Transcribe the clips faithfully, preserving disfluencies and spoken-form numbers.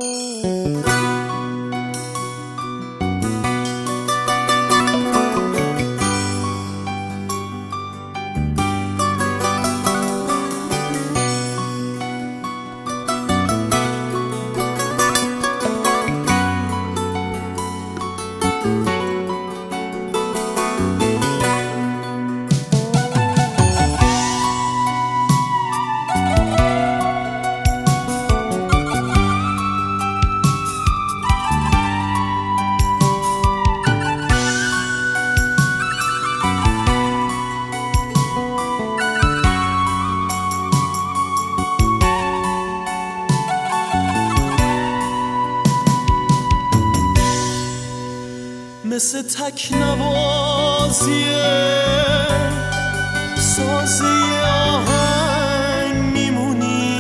مثل تکنوازیه سازه آهنگ میمونی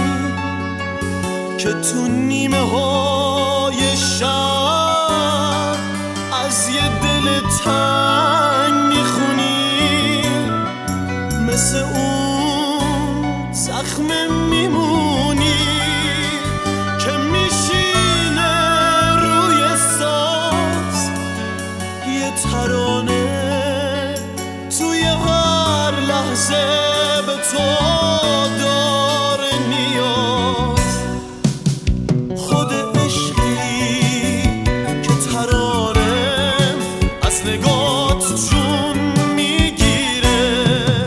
که تو نیمه های شب از یه دل تنگ میخونی، مثل اون زخم میمونی که میشینه روی ساز یه ترانه توی هر لحظه به تو داره نیاز. خود عشقی که ترانه از نگات جون میگیره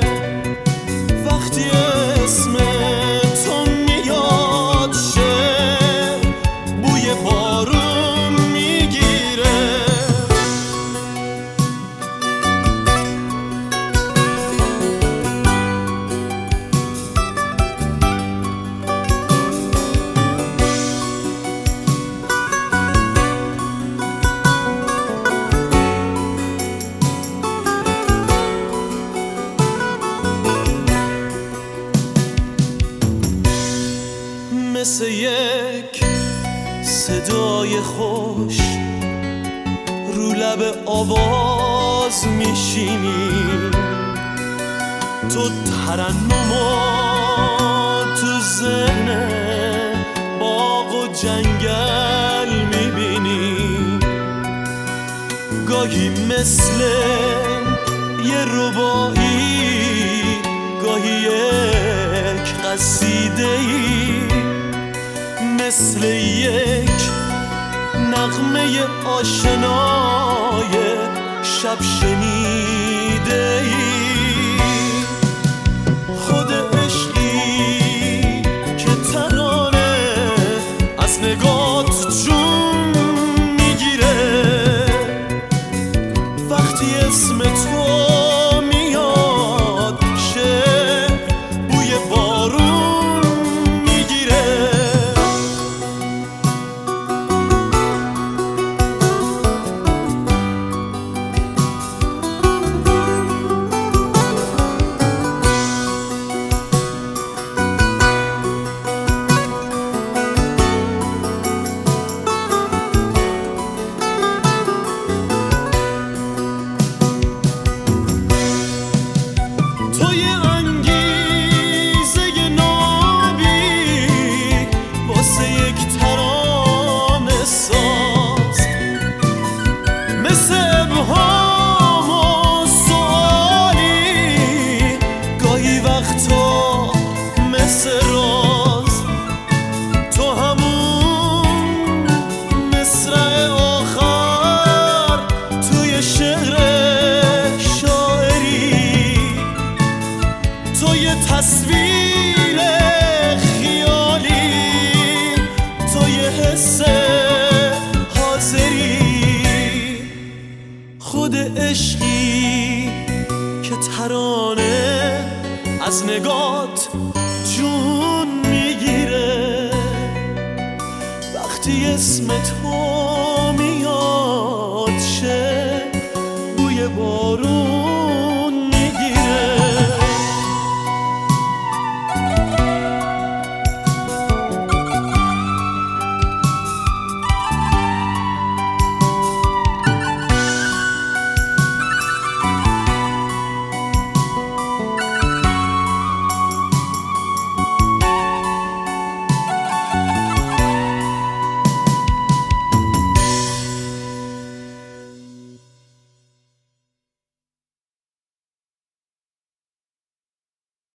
وقتی اسم تو میاد شه بوی بارون میگیره. مثل یک صدای خوش رو لب آواز میشینی، تو ترنمو تو ذهن باغ و جنگل میبینی، گاهی مثل یه ربایی، گاهی یک قصیده‌ای، مثل یک نغمه آشنای شب شنیده‌ای. خود عشقی که ترانه از نگات جون میگیره وقتی اسم تو میاد شه بوی بارون میگیره. تصویر خیالی تو یه حس حاضری، خود عشقی که ترانه از نگات جون میگیره وقتی اسم تو